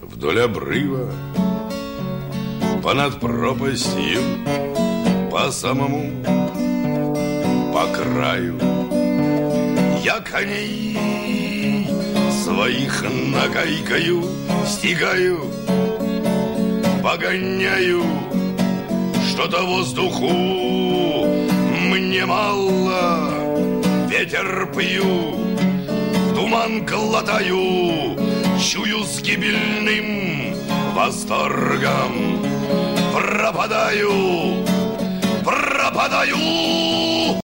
вдоль обрыва, понад пропастью, по самому, по краю. Я коней своих нагайкою стигаю, погоняю, что-то воздуху мне мало. Ветер пью, туман глотаю, чую с гибельным восторгом. Пропадаю, пропадаю.